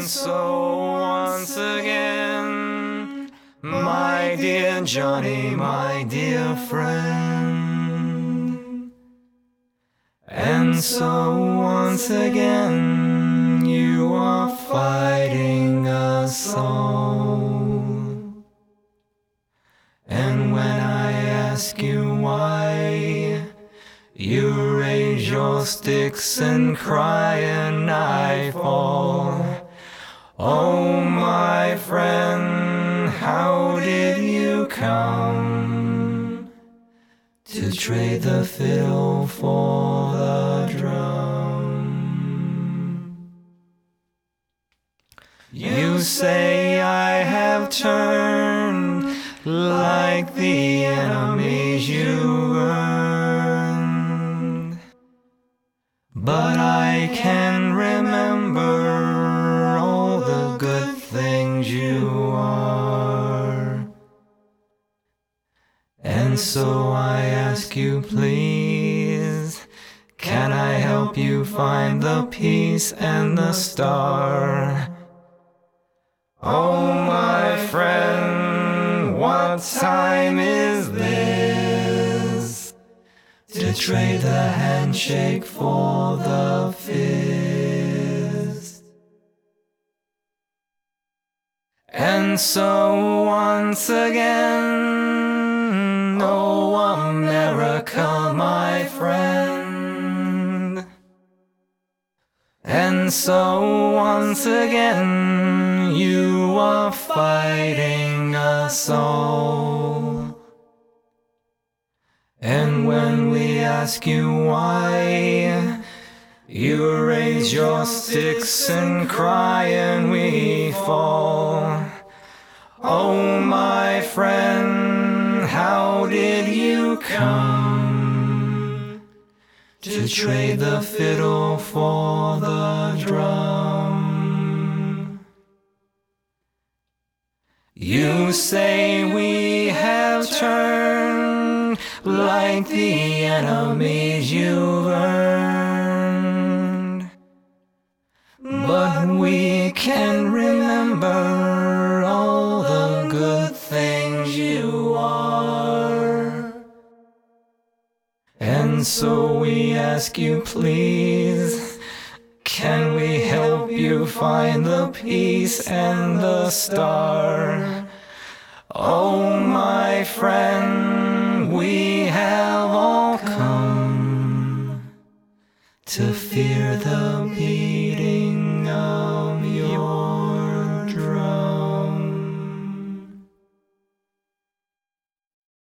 And so once again, my dear Johnny, my dear friend. And so once again, you are fighting us all. And when I ask you why, you raise your sticks and cry and I fall. Oh, my friend, how did you come to trade the fiddle for the drum? You say I have turned like the enemies you burned, but I can remember all the good things you are. And so I ask you, please, can I help you find the peace and the star? Oh, my friend, what time is this to trade the handshake for the fist? And so once again, oh, America, my friend. And so once again, you are fighting us all. And when we ask you why, you raise your sticks and cry and we fall. Oh, my friend, how did you come to trade the fiddle for the drum? You say we have turned like the enemies you've earned, but we can remember all the good things you are. And so we ask you, please, can we help you find the peace and the star? Oh, my friend, we have all come to fear the beast.